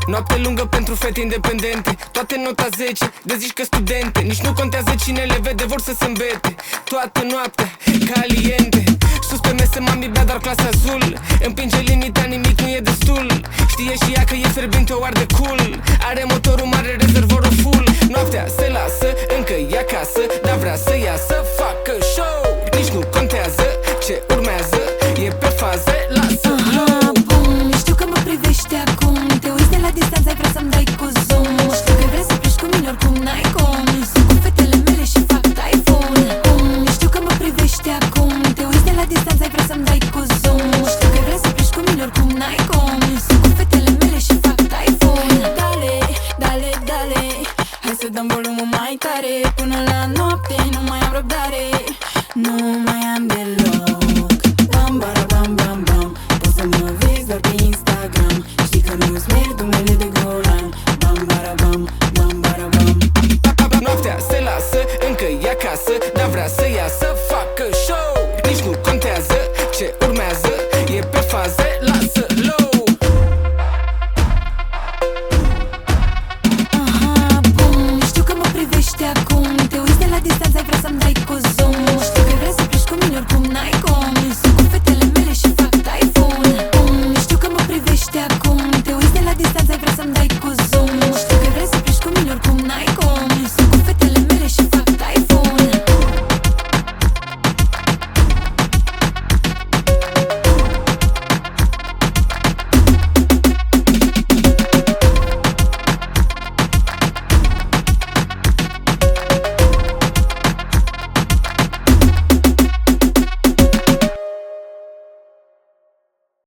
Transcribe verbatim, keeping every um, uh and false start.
Noapte lungă pentru fete independente, toate nota zece, de zici că studente. Nici nu contează cine le vede, vor să se îmbete. Toată noaptea, caliente. Sus pe mese mami bea doar clasa azul. Împinge limita, nimic nu e destul. Știe și ea că e fierbinte, o arde cool. Are motorul mare, rezervorul full. Noaptea se lasă, încă e acasă, dar vrea să iasă, facă show. Nici nu contează ce urmează, e pe fază, lasă Aha, bun, știu că mă privești acum. Te uiți de la distanță, ai vrea să-mi dai cu zoom. Știu că vrei să pleci cu mine, oricum n-ai cum. Sunt cu fetele mele și fac typhoon. Bun, știu că mă privești acum. Te uiți de la distanță, ai vrea să-mi dai cu zoom. Știu că vrei să pleci cu mine, oricum n-ai cum. Sunt cu fetele mele și fac typhoon. Dale, dale, dale, hai să dăm volumul mai tare. Până la noapte nu mai am răbdare. Nu mai am deloc. Bam, bara, bam, bam, bam. Poți să mă vezi doar pe Instagram. Știi că nu-ți merg numele de Golan. Bam, bara, bam, bam, bara, bam. Noaptea se lasă, încă e acasă, dar vrea să iasă,